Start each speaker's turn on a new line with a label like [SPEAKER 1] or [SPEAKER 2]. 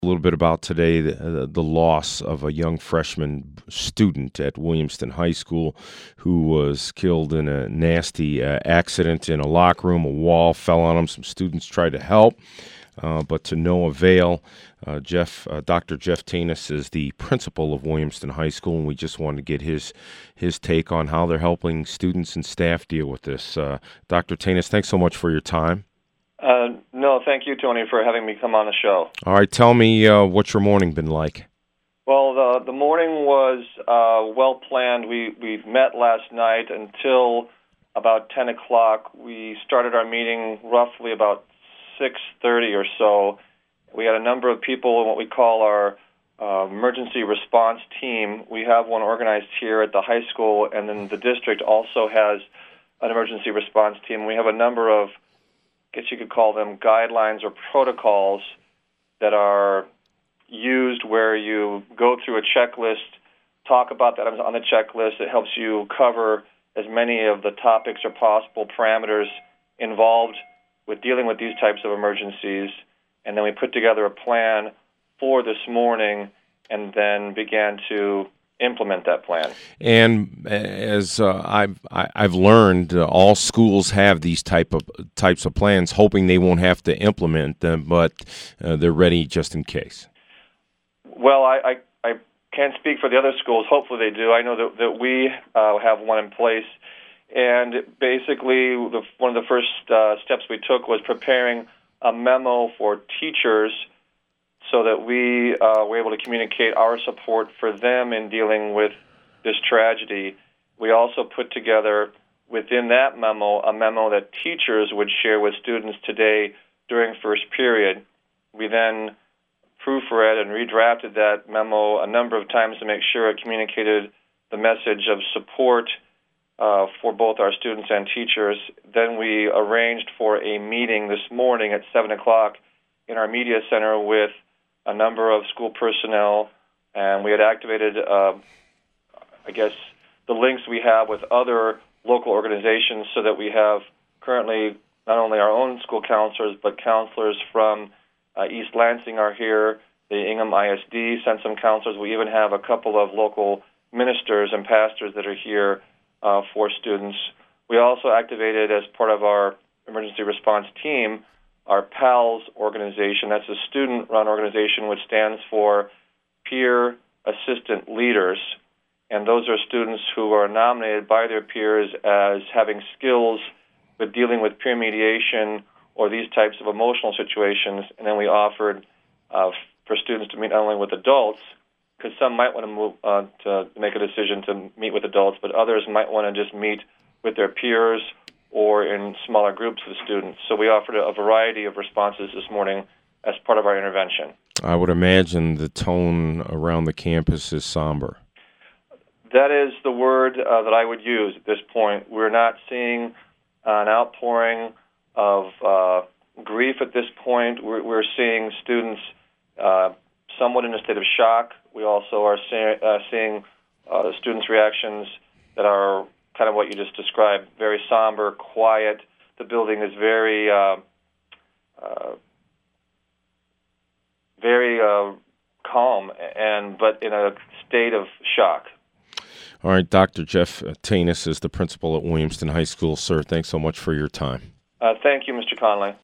[SPEAKER 1] A little bit about today, the loss of a young freshman student at Williamston High School who was killed in a nasty accident in a locker room. A wall fell on him. Some students tried to help, but to no avail. Dr. Jeff Tanis is the principal of Williamston High School, and we just wanted to get his take on how they're helping students and staff deal with this. Dr. Tanis, thanks so much for your time.
[SPEAKER 2] No, thank you, Tony, for having me come on the show.
[SPEAKER 1] All right, tell me what's your morning been like?
[SPEAKER 2] Well, the morning was well planned. We met last night until about 10 o'clock. We started our meeting roughly about 6:30 or so. We had a number of people in what we call our emergency response team. We have one organized here at the high school, and then the district also has an emergency response team. We have a number of, I guess you could call them guidelines or protocols that are used where you go through a checklist, talk about that on the checklist. It helps you cover as many of the topics or possible parameters involved with dealing with these types of emergencies. And then we put together a plan for this morning and then began to implement that plan.
[SPEAKER 1] And as I've learned, all schools have these types of plans, hoping they won't have to implement them, but they're ready just in case.
[SPEAKER 2] Well, I can't speak for the other schools. Hopefully they do. I know that we have one in place. And basically, one of the first steps we took was preparing a memo for teachers so that we were able to communicate our support for them in dealing with this tragedy. We also put together within that memo a memo that teachers would share with students today during first period. We then proofread and redrafted that memo a number of times to make sure it communicated the message of support for both our students and teachers. Then we arranged for a meeting this morning at 7 o'clock in our media center with a number of school personnel, and we had activated, the links we have with other local organizations so that we have currently not only our own school counselors, but counselors from East Lansing are here. The Ingham ISD sent some counselors. We even have a couple of local ministers and pastors that are here for students. We also activated, as part of our emergency response team, our PALS organization. That's a student-run organization which stands for Peer Assistant Leaders. And those are students who are nominated by their peers as having skills with dealing with peer mediation or these types of emotional situations. And then we offered for students to meet not only with adults, because some might want to move to make a decision to meet with adults, but others might want to just meet with their peers or in smaller groups of students. So we offered a variety of responses this morning as part of our intervention.
[SPEAKER 1] I would imagine the tone around the campus is somber.
[SPEAKER 2] That is the word that I would use at this point. We're not seeing an outpouring of grief at this point. We're seeing students somewhat in a state of shock. We also are seeing students' reactions that are kind of what you just described, very somber, quiet. The building is very calm, but in a state of shock.
[SPEAKER 1] All right, Dr. Jeff Tanis is the principal at Williamston High School. Sir, thanks so much for your time.
[SPEAKER 2] Thank you, Mr. Conley.